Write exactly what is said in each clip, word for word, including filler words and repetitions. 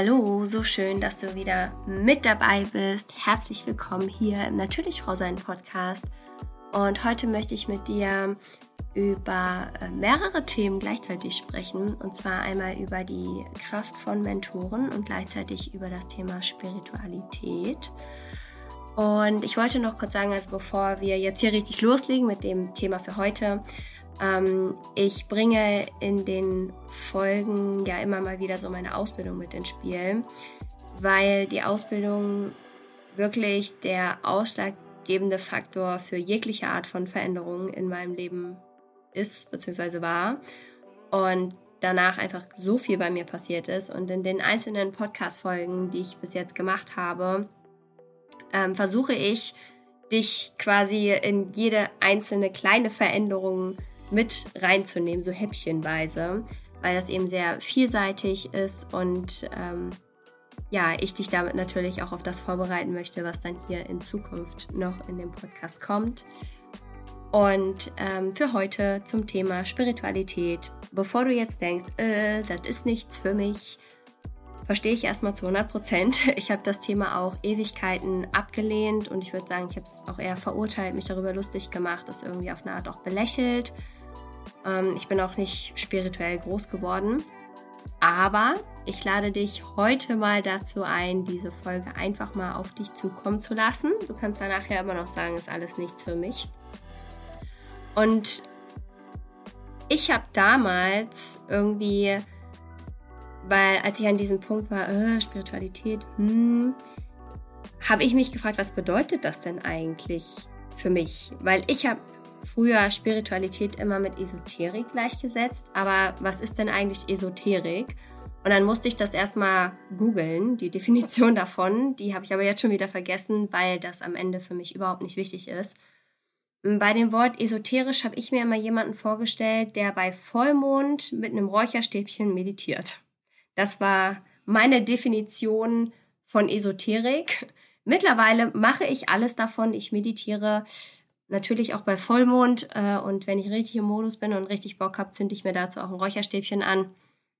Hallo, so schön, dass du wieder mit dabei bist. Herzlich willkommen hier im Natürlich Frau Sein Podcast. Und heute möchte ich mit dir über mehrere Themen gleichzeitig sprechen. Und zwar einmal über die Kraft von Mentoren und gleichzeitig über das Thema Spiritualität. Und ich wollte noch kurz sagen, also bevor wir jetzt hier richtig loslegen mit dem Thema für heute, ähm, ich bringe in den Folgen ja immer mal wieder so meine Ausbildung mit ins Spiel, weil die Ausbildung wirklich der ausschlaggebende Faktor für jegliche Art von Veränderung in meinem Leben ist bzw. war und danach einfach so viel bei mir passiert ist. Und in den einzelnen Podcast-Folgen, die ich bis jetzt gemacht habe, ähm, versuche ich, dich quasi in jede einzelne kleine Veränderung mit reinzunehmen, so häppchenweise, weil das eben sehr vielseitig ist und ähm, ja, ich dich damit natürlich auch auf das vorbereiten möchte, was dann hier in Zukunft noch in dem Podcast kommt. Und ähm, für heute zum Thema Spiritualität. Bevor du jetzt denkst, äh, das ist nichts für mich, verstehe ich erstmal zu hundert Prozent. Ich habe das Thema auch Ewigkeiten abgelehnt und ich würde sagen, ich habe es auch eher verurteilt, mich darüber lustig gemacht, das irgendwie auf eine Art auch belächelt. Ähm, ich bin auch nicht spirituell groß geworden, aber ich lade dich heute mal dazu ein, diese Folge einfach mal auf dich zukommen zu lassen. Du kannst dann nachher immer noch sagen, ist alles nichts für mich. Und ich habe damals irgendwie, weil als ich an diesem Punkt war, äh, Spiritualität, hm, habe ich mich gefragt, was bedeutet das denn eigentlich für mich? Weil ich habe früher Spiritualität immer mit Esoterik gleichgesetzt, aber was ist denn eigentlich Esoterik? Und dann musste ich das erstmal googeln, die Definition davon, die habe ich aber jetzt schon wieder vergessen, weil das am Ende für mich überhaupt nicht wichtig ist. Bei dem Wort esoterisch habe ich mir immer jemanden vorgestellt, der bei Vollmond mit einem Räucherstäbchen meditiert. Das war meine Definition von Esoterik. Mittlerweile mache ich alles davon. Ich meditiere natürlich auch bei Vollmond äh, und wenn ich richtig im Modus bin und richtig Bock habe, zünde ich mir dazu auch ein Räucherstäbchen an.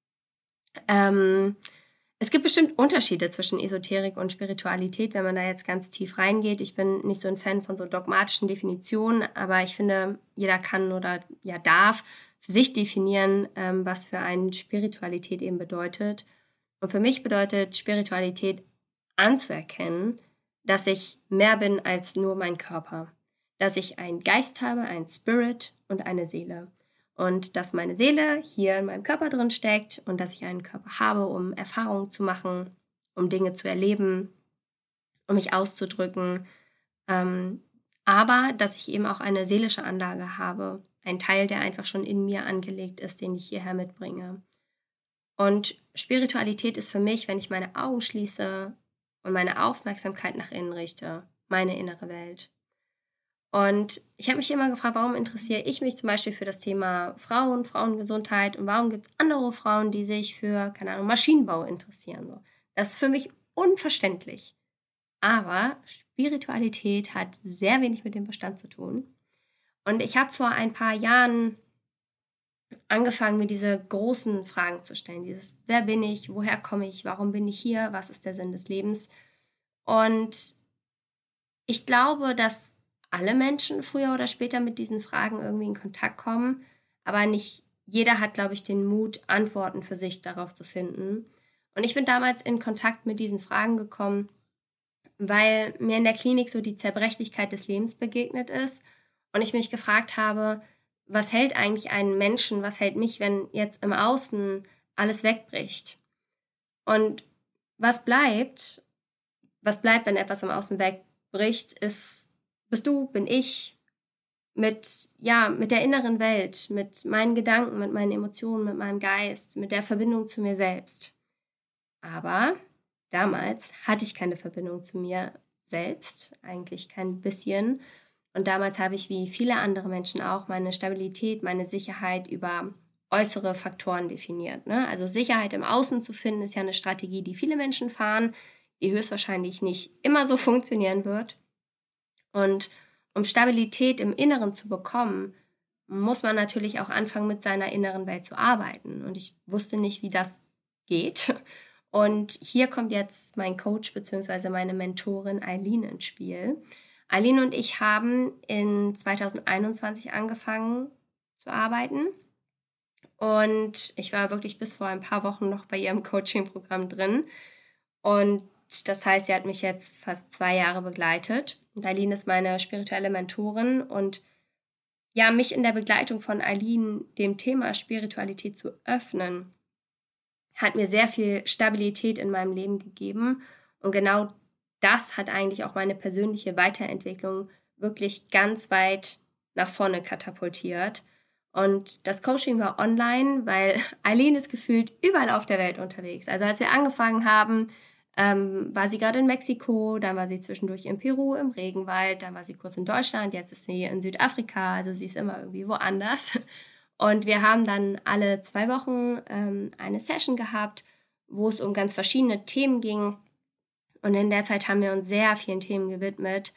Ähm, es gibt bestimmt Unterschiede zwischen Esoterik und Spiritualität, wenn man da jetzt ganz tief reingeht. Ich bin nicht so ein Fan von so dogmatischen Definitionen, aber ich finde, jeder kann oder ja darf für sich definieren, ähm, was für einen Spiritualität eben bedeutet. Und für mich bedeutet Spiritualität anzuerkennen, dass ich mehr bin als nur mein Körper. Dass ich einen Geist habe, einen Spirit und eine Seele. Und dass meine Seele hier in meinem Körper drin steckt und dass ich einen Körper habe, um Erfahrungen zu machen, um Dinge zu erleben, um mich auszudrücken. Ähm, aber dass ich eben auch eine seelische Anlage habe. Ein Teil, der einfach schon in mir angelegt ist, den ich hierher mitbringe. Und Spiritualität ist für mich, wenn ich meine Augen schließe und meine Aufmerksamkeit nach innen richte, meine innere Welt. Und ich habe mich immer gefragt, warum interessiere ich mich zum Beispiel für das Thema Frauen, Frauengesundheit und warum gibt es andere Frauen, die sich für, keine Ahnung, Maschinenbau interessieren. So. Das ist für mich unverständlich. Aber Spiritualität hat sehr wenig mit dem Verstand zu tun. Und ich habe vor ein paar Jahren angefangen, mir diese großen Fragen zu stellen. Dieses, wer bin ich, woher komme ich, warum bin ich hier, was ist der Sinn des Lebens? Und ich glaube, dass alle Menschen früher oder später mit diesen Fragen irgendwie in Kontakt kommen, aber nicht jeder hat, glaube ich, den Mut, Antworten für sich darauf zu finden. Und ich bin damals in Kontakt mit diesen Fragen gekommen, weil mir in der Klinik so die Zerbrechlichkeit des Lebens begegnet ist und ich mich gefragt habe, was hält eigentlich einen Menschen, was hält mich, wenn jetzt im Außen alles wegbricht? Und was bleibt, was bleibt, wenn etwas im Außen wegbricht, ist bist du, bin ich, mit, ja, mit der inneren Welt, mit meinen Gedanken, mit meinen Emotionen, mit meinem Geist, mit der Verbindung zu mir selbst. Aber damals hatte ich keine Verbindung zu mir selbst, eigentlich kein bisschen. Und damals habe ich, wie viele andere Menschen auch, meine Stabilität, meine Sicherheit über äußere Faktoren definiert. Ne? Also Sicherheit im Außen zu finden, ist ja eine Strategie, die viele Menschen fahren, die höchstwahrscheinlich nicht immer so funktionieren wird. Und um Stabilität im Inneren zu bekommen, muss man natürlich auch anfangen, mit seiner inneren Welt zu arbeiten. Und ich wusste nicht, wie das geht. Und hier kommt jetzt mein Coach bzw. meine Mentorin Eileen ins Spiel. Eileen und ich haben in zwanzig einundzwanzig angefangen zu arbeiten. Und ich war wirklich bis vor ein paar Wochen noch bei ihrem Coaching-Programm drin. Und das heißt, sie hat mich jetzt fast zwei Jahre begleitet. Und Eileen ist meine spirituelle Mentorin. Und ja, mich in der Begleitung von Eileen dem Thema Spiritualität zu öffnen, hat mir sehr viel Stabilität in meinem Leben gegeben. Und genau das hat eigentlich auch meine persönliche Weiterentwicklung wirklich ganz weit nach vorne katapultiert. Und das Coaching war online, weil Eileen ist gefühlt überall auf der Welt unterwegs. Also als wir angefangen haben, ähm, war sie gerade in Mexiko, dann war sie zwischendurch in Peru im Regenwald, dann war sie kurz in Deutschland, jetzt ist sie in Südafrika, also sie ist immer irgendwie woanders. Und wir haben dann alle zwei Wochen ähm, eine Session gehabt, wo es um ganz verschiedene Themen ging. Und in der Zeit haben wir uns sehr vielen Themen gewidmet,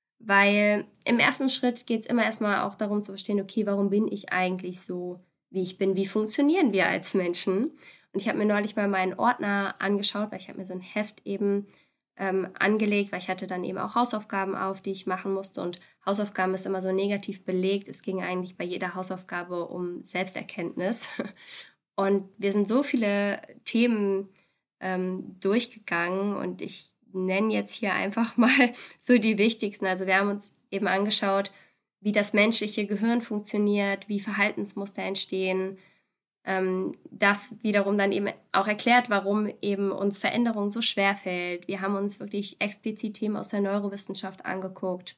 weil im ersten Schritt geht es immer erstmal auch darum zu verstehen, okay, warum bin ich eigentlich so, wie ich bin? Wie funktionieren wir als Menschen? Und ich habe mir neulich mal meinen Ordner angeschaut, weil ich habe mir so ein Heft eben ähm, angelegt, weil ich hatte dann eben auch Hausaufgaben auf, die ich machen musste. Und Hausaufgaben ist immer so negativ belegt. Es ging eigentlich bei jeder Hausaufgabe um Selbsterkenntnis. Und wir sind so viele Themen ähm, durchgegangen und ich nenne jetzt hier einfach mal so die wichtigsten. Also wir haben uns eben angeschaut, wie das menschliche Gehirn funktioniert, wie Verhaltensmuster entstehen. Ähm, das wiederum dann eben auch erklärt, warum eben uns Veränderung so schwer fällt. Wir haben uns wirklich explizit Themen aus der Neurowissenschaft angeguckt.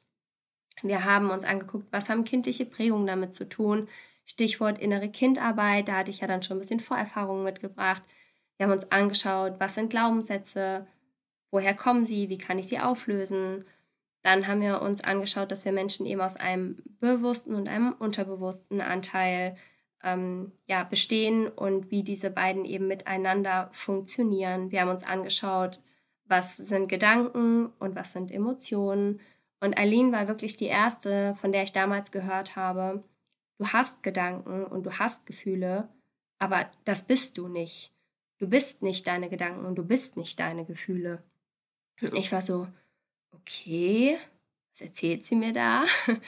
Wir haben uns angeguckt, was haben kindliche Prägungen damit zu tun. Stichwort innere Kindarbeit, da hatte ich ja dann schon ein bisschen Vorerfahrungen mitgebracht. Wir haben uns angeschaut, was sind Glaubenssätze, woher kommen sie, wie kann ich sie auflösen. Dann haben wir uns angeschaut, dass wir Menschen eben aus einem bewussten und einem unterbewussten Anteil ähm, ja, bestehen und wie diese beiden eben miteinander funktionieren. Wir haben uns angeschaut, was sind Gedanken und was sind Emotionen. Und Eileen war wirklich die erste, von der ich damals gehört habe, du hast Gedanken und du hast Gefühle, aber das bist du nicht. Du bist nicht deine Gedanken und du bist nicht deine Gefühle. Und ich war so, okay, was erzählt sie mir da?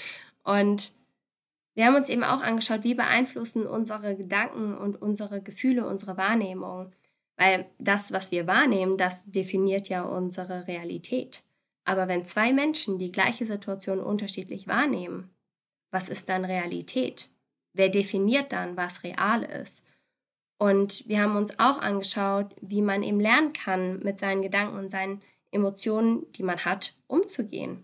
Und wir haben uns eben auch angeschaut, wie beeinflussen unsere Gedanken und unsere Gefühle unsere Wahrnehmung. Weil das, was wir wahrnehmen, das definiert ja unsere Realität. Aber wenn zwei Menschen die gleiche Situation unterschiedlich wahrnehmen, was ist dann Realität? Wer definiert dann, was real ist? Und wir haben uns auch angeschaut, wie man eben lernen kann, mit seinen Gedanken und seinen Emotionen, die man hat, umzugehen.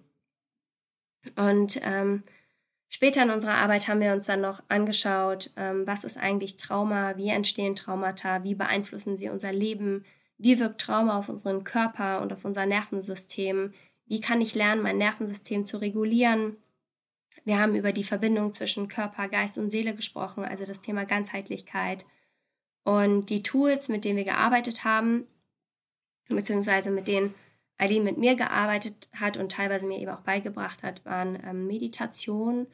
Und ähm, später in unserer Arbeit haben wir uns dann noch angeschaut, ähm, was ist eigentlich Trauma, wie entstehen Traumata, wie beeinflussen sie unser Leben, wie wirkt Trauma auf unseren Körper und auf unser Nervensystem, wie kann ich lernen, mein Nervensystem zu regulieren. Wir haben über die Verbindung zwischen Körper, Geist und Seele gesprochen, also das Thema Ganzheitlichkeit. Und die Tools, mit denen wir gearbeitet haben, beziehungsweise mit denen Eileen mit mir gearbeitet hat und teilweise mir eben auch beigebracht hat, waren ähm, Meditation,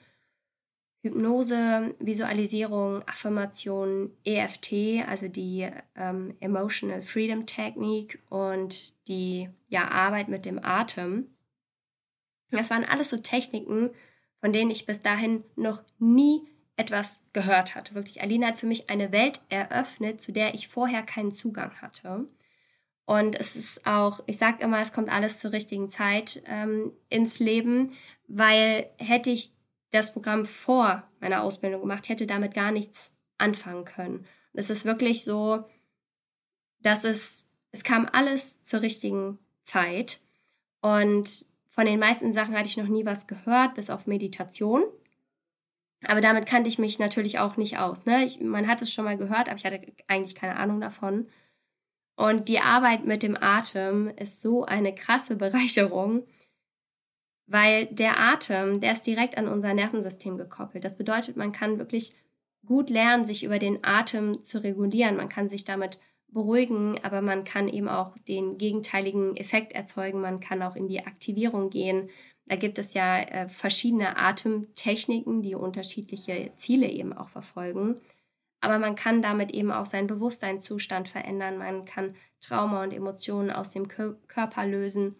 Hypnose, Visualisierung, Affirmation, E F T, also die ähm, Emotional Freedom Technique und die ja, Arbeit mit dem Atem. Das waren alles so Techniken, von denen ich bis dahin noch nie etwas gehört hatte. Wirklich, Eileen hat für mich eine Welt eröffnet, zu der ich vorher keinen Zugang hatte. Und es ist auch, ich sage immer, es kommt alles zur richtigen Zeit ähm, ins Leben, weil hätte ich das Programm vor meiner Ausbildung gemacht, hätte damit gar nichts anfangen können. Und es ist wirklich so, dass es, es kam alles zur richtigen Zeit. Und von den meisten Sachen hatte ich noch nie was gehört, bis auf Meditation. Aber damit kannte ich mich natürlich auch nicht aus. Ne? Ich, man hat es schon mal gehört, aber ich hatte eigentlich keine Ahnung davon. Und die Arbeit mit dem Atem ist so eine krasse Bereicherung, weil der Atem, der ist direkt an unser Nervensystem gekoppelt. Das bedeutet, man kann wirklich gut lernen, sich über den Atem zu regulieren. Man kann sich damit beruhigen, aber man kann eben auch den gegenteiligen Effekt erzeugen. Man kann auch in die Aktivierung gehen. Da gibt es ja äh, verschiedene Atemtechniken, die unterschiedliche Ziele eben auch verfolgen. aber man kann damit eben auch seinen Bewusstseinszustand verändern. Man kann Trauma und Emotionen aus dem Kör- Körper lösen.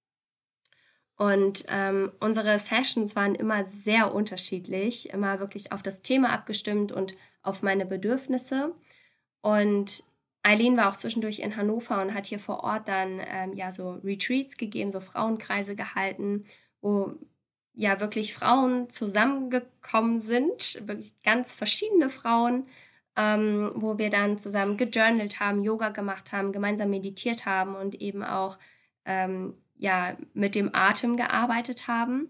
Und ähm, unsere Sessions waren immer sehr unterschiedlich, immer wirklich auf das Thema abgestimmt und auf meine Bedürfnisse. Und Eileen war auch zwischendurch in Hannover und hat hier vor Ort dann ähm, ja so Retreats gegeben, so Frauenkreise gehalten, wo ja wirklich Frauen zusammengekommen sind, wirklich ganz verschiedene Frauen, ähm, wo wir dann zusammen gejournalt haben, Yoga gemacht haben, gemeinsam meditiert haben und eben auch ähm, ja, mit dem Atem gearbeitet haben.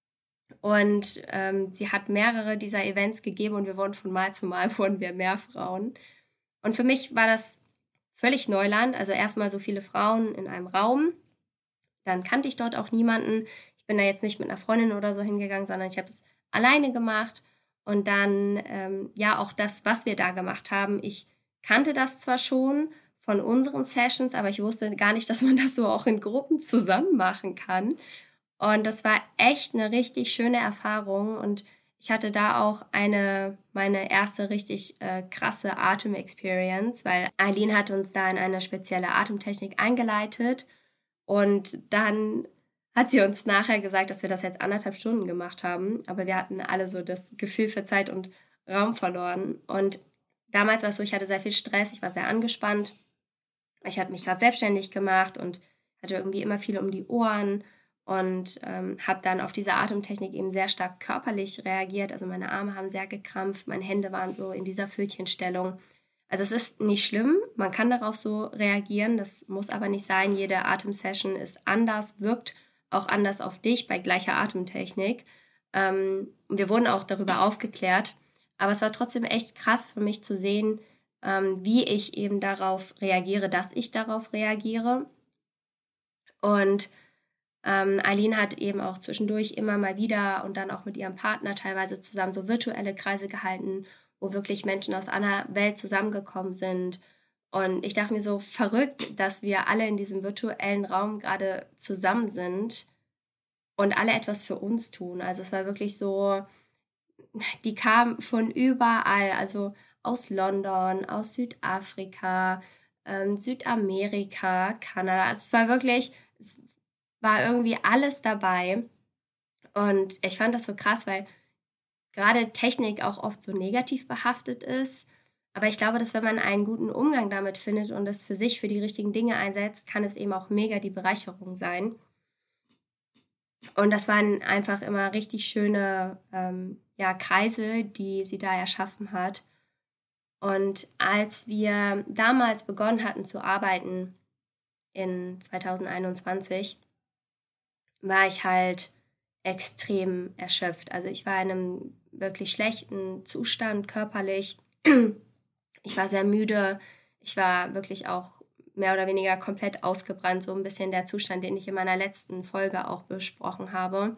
Und ähm, sie hat mehrere dieser Events gegeben und wir wurden von Mal zu Mal wurden wir mehr Frauen. Und für mich war das völlig Neuland. Also erstmal so viele Frauen in einem Raum. Dann kannte ich dort auch niemanden. Ich bin da jetzt nicht mit einer Freundin oder so hingegangen, sondern ich habe das alleine gemacht. Und dann, ähm, ja, auch das, was wir da gemacht haben. Ich kannte das zwar schon von unseren Sessions, aber ich wusste gar nicht, dass man das so auch in Gruppen zusammen machen kann. Und das war echt eine richtig schöne Erfahrung. Und ich hatte da auch eine, meine erste richtig äh, krasse Atem-Experience, weil Eileen hat uns da in eine spezielle Atemtechnik eingeleitet. Und dann hat sie uns nachher gesagt, dass wir das jetzt anderthalb Stunden gemacht haben. Aber wir hatten alle so das Gefühl für Zeit und Raum verloren. Und damals war es so, ich hatte sehr viel Stress, ich war sehr angespannt. Ich hatte mich gerade selbstständig gemacht und hatte irgendwie immer viel um die Ohren und ähm, habe dann auf diese Atemtechnik eben sehr stark körperlich reagiert. Also meine Arme haben sehr gekrampft, meine Hände waren so in dieser Pfötchenstellung. Also es ist nicht schlimm, man kann darauf so reagieren, das muss aber nicht sein. Jede Atemsession ist anders, wirkt auch anders auf dich bei gleicher Atemtechnik. Ähm, und wir wurden auch darüber aufgeklärt, aber es war trotzdem echt krass für mich zu sehen, ähm, wie ich eben darauf reagiere, dass ich darauf reagiere. Und ähm, Eileen hat eben auch zwischendurch immer mal wieder und dann auch mit ihrem Partner teilweise zusammen so virtuelle Kreise gehalten, wo wirklich Menschen aus einer Welt zusammengekommen sind. Und ich dachte mir so verrückt, dass wir alle in diesem virtuellen Raum gerade zusammen sind und alle etwas für uns tun. Also es war wirklich so, die kamen von überall, also aus London, aus Südafrika, ähm, Südamerika, Kanada. Es war wirklich, es war irgendwie alles dabei. Und ich fand das so krass, weil gerade Technik auch oft so negativ behaftet ist. Aber ich glaube, dass wenn man einen guten Umgang damit findet und es für sich für die richtigen Dinge einsetzt, kann es eben auch mega die Bereicherung sein. Und das waren einfach immer richtig schöne ähm, ja, Kreise, die sie da erschaffen hat. Und als wir damals begonnen hatten zu arbeiten in zwanzig einundzwanzig, war ich halt extrem erschöpft. Also ich war in einem wirklich schlechten Zustand körperlich. Ich war sehr müde. Ich war wirklich auch mehr oder weniger komplett ausgebrannt. So ein bisschen der Zustand, den ich in meiner letzten Folge auch besprochen habe.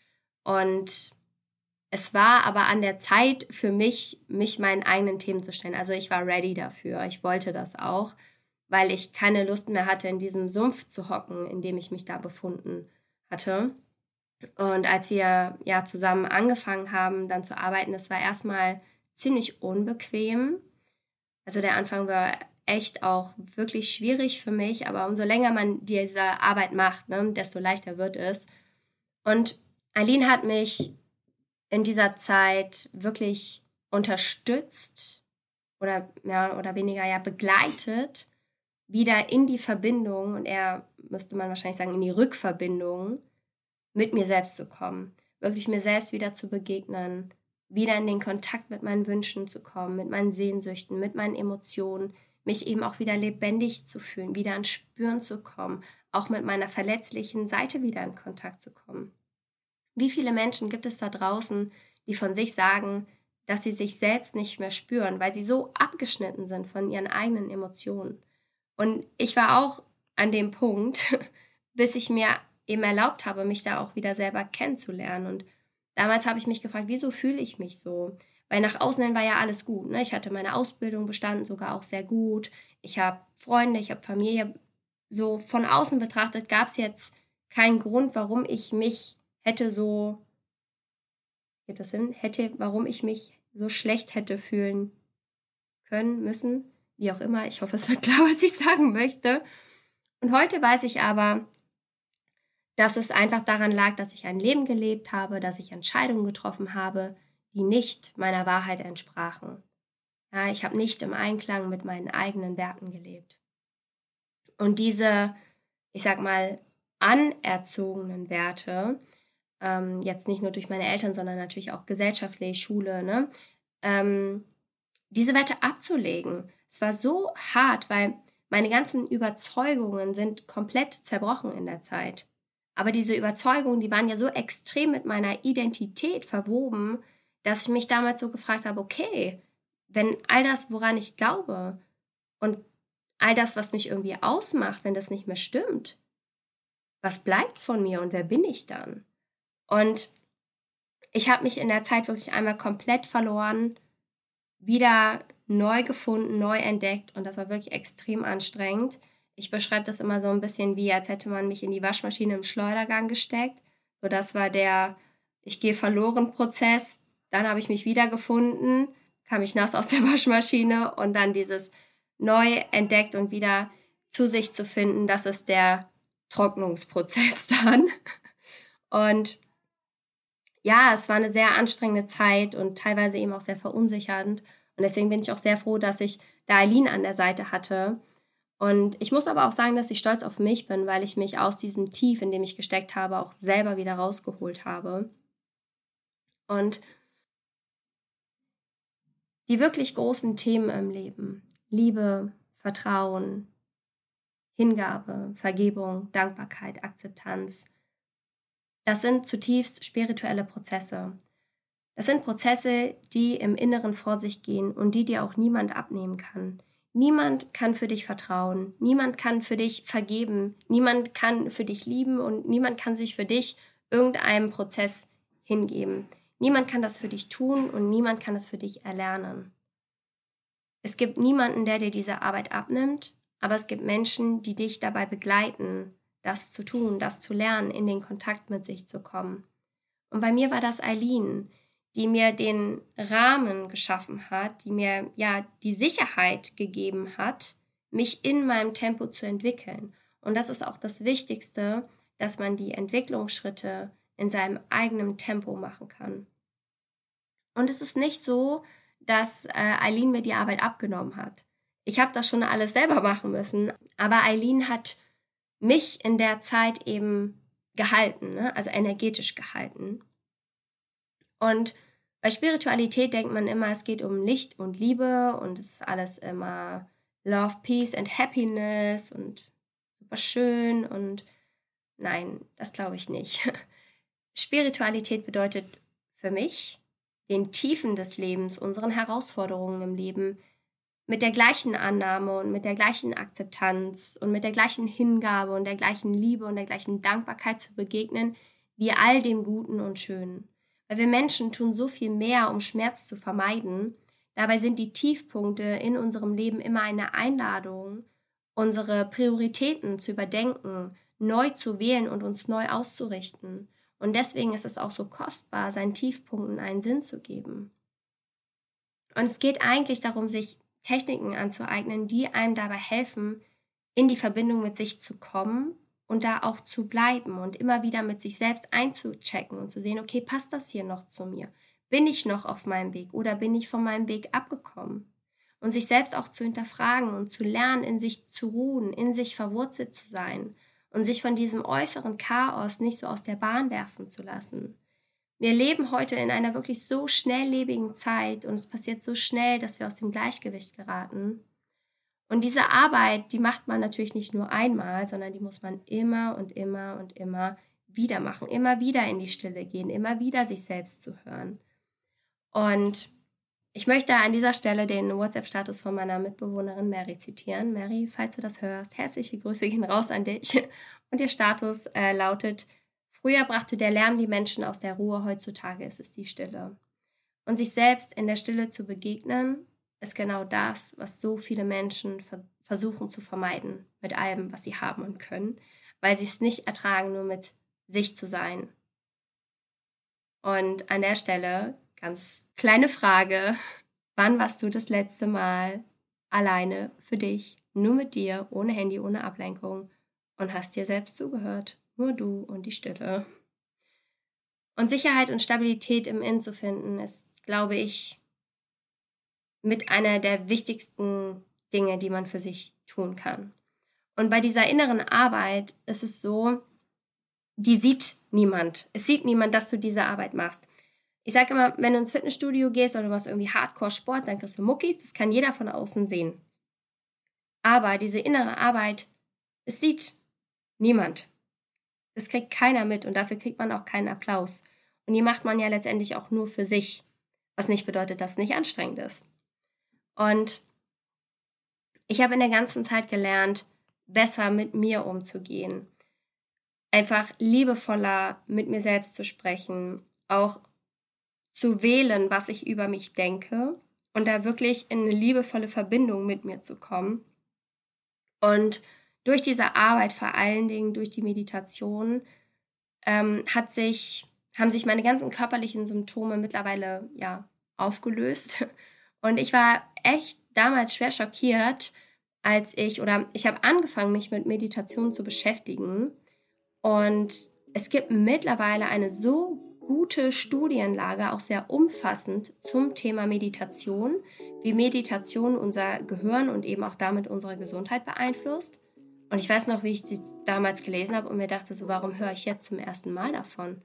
Und es war aber an der Zeit für mich, mich meinen eigenen Themen zu stellen. Also ich war ready dafür. Ich wollte das auch, weil ich keine Lust mehr hatte, in diesem Sumpf zu hocken, in dem ich mich da befunden hatte. Und als wir ja zusammen angefangen haben, dann zu arbeiten, das war erstmal ziemlich unbequem. Also der Anfang war echt auch wirklich schwierig für mich, aber umso länger man diese Arbeit macht, ne, desto leichter wird es. Und Eileen hat mich in dieser Zeit wirklich unterstützt oder mehr oder weniger ja begleitet, wieder in die Verbindung und eher müsste man wahrscheinlich sagen, in die Rückverbindung mit mir selbst zu kommen, wirklich mir selbst wieder zu begegnen, wieder in den Kontakt mit meinen Wünschen zu kommen, mit meinen Sehnsüchten, mit meinen Emotionen, mich eben auch wieder lebendig zu fühlen, wieder ans Spüren zu kommen, auch mit meiner verletzlichen Seite wieder in Kontakt zu kommen. Wie viele Menschen gibt es da draußen, die von sich sagen, dass sie sich selbst nicht mehr spüren, weil sie so abgeschnitten sind von ihren eigenen Emotionen? Und ich war auch an dem Punkt, bis ich mir eben erlaubt habe, mich da auch wieder selber kennenzulernen. Und damals habe ich mich gefragt, wieso fühle ich mich so? Weil nach außen hin war ja alles gut. Ne? Ich hatte meine Ausbildung bestanden, sogar auch sehr gut. Ich habe Freunde, ich habe Familie. So von außen betrachtet gab es jetzt keinen Grund, warum ich mich hätte so, geht das hin, hätte, warum ich mich so schlecht hätte fühlen können, müssen, wie auch immer. Ich hoffe, es wird klar, was ich sagen möchte. Und heute weiß ich aber, dass es einfach daran lag, dass ich ein Leben gelebt habe, dass ich Entscheidungen getroffen habe, die nicht meiner Wahrheit entsprachen. Ja, ich habe nicht im Einklang mit meinen eigenen Werten gelebt. Und diese, ich sag mal, anerzogenen Werte, ähm, jetzt nicht nur durch meine Eltern, sondern natürlich auch gesellschaftlich, Schule, ne, ähm, diese Werte abzulegen. Es war so hart, weil meine ganzen Überzeugungen sind komplett zerbrochen in der Zeit. Aber diese Überzeugungen, die waren ja so extrem mit meiner Identität verwoben, dass ich mich damals so gefragt habe, okay, wenn all das, woran ich glaube und all das, was mich irgendwie ausmacht, wenn das nicht mehr stimmt, was bleibt von mir und wer bin ich dann? Und ich habe mich in der Zeit wirklich einmal komplett verloren, wieder neu gefunden, neu entdeckt und das war wirklich extrem anstrengend. Ich beschreibe das immer so ein bisschen wie, als hätte man mich in die Waschmaschine im Schleudergang gesteckt. So, das war der Ich gehe verloren Prozess. Dann habe ich mich wiedergefunden, kam ich nass aus der Waschmaschine und dann dieses neu entdeckt und wieder zu sich zu finden, das ist der Trocknungsprozess dann. Und ja, es war eine sehr anstrengende Zeit und teilweise eben auch sehr verunsichernd. Und deswegen bin ich auch sehr froh, dass ich da Eileen an der Seite hatte. Und ich muss aber auch sagen, dass ich stolz auf mich bin, weil ich mich aus diesem Tief, in dem ich gesteckt habe, auch selber wieder rausgeholt habe. Und die wirklich großen Themen im Leben, Liebe, Vertrauen, Hingabe, Vergebung, Dankbarkeit, Akzeptanz, das sind zutiefst spirituelle Prozesse. Das sind Prozesse, die im Inneren vor sich gehen und die dir auch niemand abnehmen kann. Niemand kann für dich vertrauen, niemand kann für dich vergeben, niemand kann für dich lieben und niemand kann sich für dich irgendeinem Prozess hingeben. Niemand kann das für dich tun und niemand kann das für dich erlernen. Es gibt niemanden, der dir diese Arbeit abnimmt, aber es gibt Menschen, die dich dabei begleiten, das zu tun, das zu lernen, in den Kontakt mit sich zu kommen. Und bei mir war das Eileen, die mir den Rahmen geschaffen hat, die mir ja die Sicherheit gegeben hat, mich in meinem Tempo zu entwickeln. Und das ist auch das Wichtigste, dass man die Entwicklungsschritte in seinem eigenen Tempo machen kann. Und es ist nicht so, dass äh, Eileen mir die Arbeit abgenommen hat. Ich habe das schon alles selber machen müssen, aber Eileen hat mich in der Zeit eben gehalten, ne? Also energetisch gehalten. Und bei Spiritualität denkt man immer, es geht um Licht und Liebe und es ist alles immer Love, Peace and Happiness und super schön und nein, das glaube ich nicht. Spiritualität bedeutet für mich, den Tiefen des Lebens, unseren Herausforderungen im Leben mit der gleichen Annahme und mit der gleichen Akzeptanz und mit der gleichen Hingabe und der gleichen Liebe und der gleichen Dankbarkeit zu begegnen, wie all dem Guten und Schönen. Weil wir Menschen tun so viel mehr, um Schmerz zu vermeiden. Dabei sind die Tiefpunkte in unserem Leben immer eine Einladung, unsere Prioritäten zu überdenken, neu zu wählen und uns neu auszurichten. Und deswegen ist es auch so kostbar, seinen Tiefpunkten einen Sinn zu geben. Und es geht eigentlich darum, sich Techniken anzueignen, die einem dabei helfen, in die Verbindung mit sich zu kommen und da auch zu bleiben und immer wieder mit sich selbst einzuchecken und zu sehen, okay, passt das hier noch zu mir? Bin ich noch auf meinem Weg oder bin ich von meinem Weg abgekommen? Und sich selbst auch zu hinterfragen und zu lernen, in sich zu ruhen, in sich verwurzelt zu sein und sich von diesem äußeren Chaos nicht so aus der Bahn werfen zu lassen. Wir leben heute in einer wirklich so schnelllebigen Zeit und es passiert so schnell, dass wir aus dem Gleichgewicht geraten. Und diese Arbeit, die macht man natürlich nicht nur einmal, sondern die muss man immer und immer und immer wieder machen, immer wieder in die Stille gehen, immer wieder sich selbst zu hören. Und ich möchte an dieser Stelle den WhatsApp-Status von meiner Mitbewohnerin Mary zitieren. Mary, falls du das hörst, herzliche Grüße gehen raus an dich. Und ihr Status äh, lautet: Früher brachte der Lärm die Menschen aus der Ruhe, heutzutage ist es die Stille. Und sich selbst in der Stille zu begegnen, ist genau das, was so viele Menschen ver- versuchen zu vermeiden mit allem, was sie haben und können, weil sie es nicht ertragen, nur mit sich zu sein. Und an der Stelle, ganz kleine Frage, Wann warst du das letzte Mal alleine für dich, nur mit dir, ohne Handy, ohne Ablenkung und hast dir selbst zugehört? Nur du und die Stille. Und Sicherheit und Stabilität im Innen zu finden, ist, glaube ich, mit einer der wichtigsten Dinge, die man für sich tun kann. Und bei dieser inneren Arbeit ist es so, die sieht niemand. Es sieht niemand, dass du diese Arbeit machst. Ich sage immer, wenn du ins Fitnessstudio gehst oder du machst irgendwie Hardcore-Sport, dann kriegst du Muckis, das kann jeder von außen sehen. Aber diese innere Arbeit, es sieht niemand. Das kriegt keiner mit und dafür kriegt man auch keinen Applaus. Und die macht man ja letztendlich auch nur für sich, was nicht bedeutet, dass es nicht anstrengend ist. Und ich habe in der ganzen Zeit gelernt, besser mit mir umzugehen. Einfach liebevoller mit mir selbst zu sprechen, auch zu wählen, was ich über mich denke und da wirklich in eine liebevolle Verbindung mit mir zu kommen. Und durch diese Arbeit, vor allen Dingen durch die Meditation, ähm, hat sich, haben sich meine ganzen körperlichen Symptome mittlerweile ja, aufgelöst. Und ich war echt damals schwer schockiert, als ich, oder ich habe angefangen, mich mit Meditation zu beschäftigen. Und es gibt mittlerweile eine so gute Studienlage, auch sehr umfassend zum Thema Meditation, wie Meditation unser Gehirn und eben auch damit unsere Gesundheit beeinflusst. Und ich weiß noch, wie ich sie damals gelesen habe und mir dachte, so, warum höre ich jetzt zum ersten Mal davon?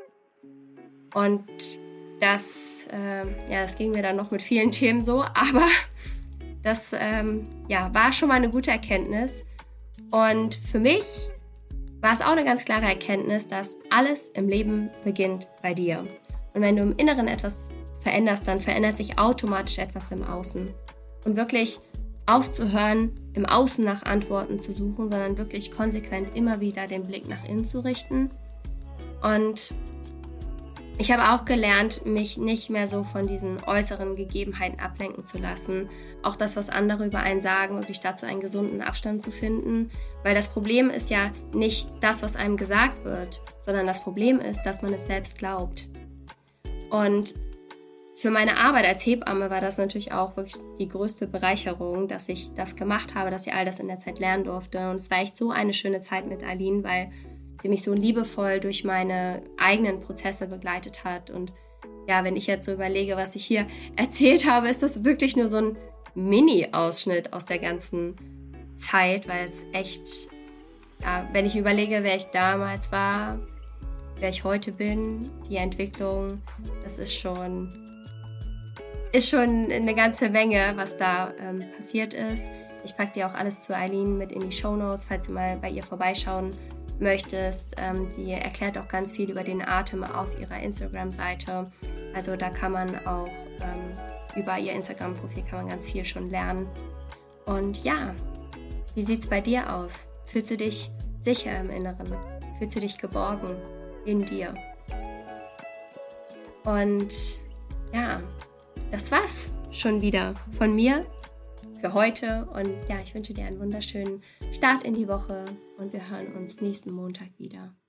Und das, äh, ja, das ging mir dann noch mit vielen Themen so, aber das ähm, ja, war schon mal eine gute Erkenntnis. Und für mich war es auch eine ganz klare Erkenntnis, dass alles im Leben beginnt bei dir. Und wenn du im Inneren etwas veränderst, dann verändert sich automatisch etwas im Außen. Und wirklich aufzuhören, im Außen nach Antworten zu suchen, sondern wirklich konsequent immer wieder den Blick nach innen zu richten. Und ich habe auch gelernt, mich nicht mehr so von diesen äußeren Gegebenheiten ablenken zu lassen. Auch das, was andere über einen sagen, wirklich dazu einen gesunden Abstand zu finden. Weil das Problem ist ja nicht das, was einem gesagt wird, sondern das Problem ist, dass man es selbst glaubt. Und für meine Arbeit als Hebamme war das natürlich auch wirklich die größte Bereicherung, dass ich das gemacht habe, dass ich all das in der Zeit lernen durfte. Und es war echt so eine schöne Zeit mit Aline, weil sie mich so liebevoll durch meine eigenen Prozesse begleitet hat. Und ja, wenn ich jetzt so überlege, was ich hier erzählt habe, ist das wirklich nur so ein Mini-Ausschnitt aus der ganzen Zeit, weil es echt, ja, wenn ich überlege, wer ich damals war, wer ich heute bin, die Entwicklung, das ist schon, ist schon eine ganze Menge, was da ähm, passiert ist. Ich packe dir auch alles zu Aline mit in die Shownotes, falls du mal bei ihr vorbeischauen möchtest. Ähm, sie erklärt auch ganz viel über den Atem auf ihrer Instagram-Seite. Also da kann man auch ähm, über ihr Instagram-Profil kann man ganz viel schon lernen. Und ja, wie sieht es bei dir aus? Fühlst du dich sicher im Inneren? Fühlst du dich geborgen in dir? Und ja, das war's schon wieder von mir für heute. Und ja, ich wünsche dir einen wunderschönen Start in die Woche und wir hören uns nächsten Montag wieder.